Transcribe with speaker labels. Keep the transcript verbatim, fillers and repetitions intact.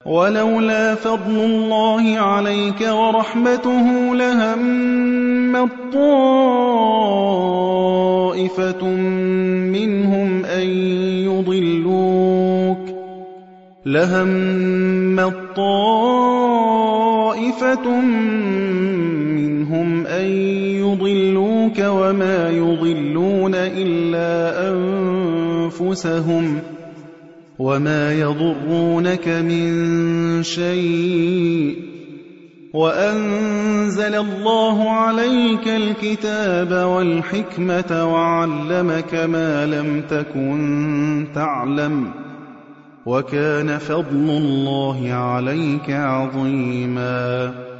Speaker 1: وَلَوْلَا فَضْلُ اللَّهِ عَلَيْكَ وَرَحْمَتُهُ لَهَمَّت طَّائِفَةٌ مِّنْهُمْ أَن يُضِلُّوكَ لَهَمَّت طَّائِفَةٌ مِّنْهُمْ أَن يُضِلُّوكَ وَمَا يُضِلُّونَ إِلَّا أَنفُسَهُمْ وَمَا يَضُرُّونَكَ مِن شَيْءٍ ۚ وَأَنزَلَ اللَّهُ عَلَيْكَ الْكِتَابَ وَالْحِكْمَةَ وَعَلَّمَكَ مَا لَمْ تَكُن تَعْلَمُ ۚ وَكَانَ فَضْلُ اللَّهِ عَلَيْكَ عَظِيمًا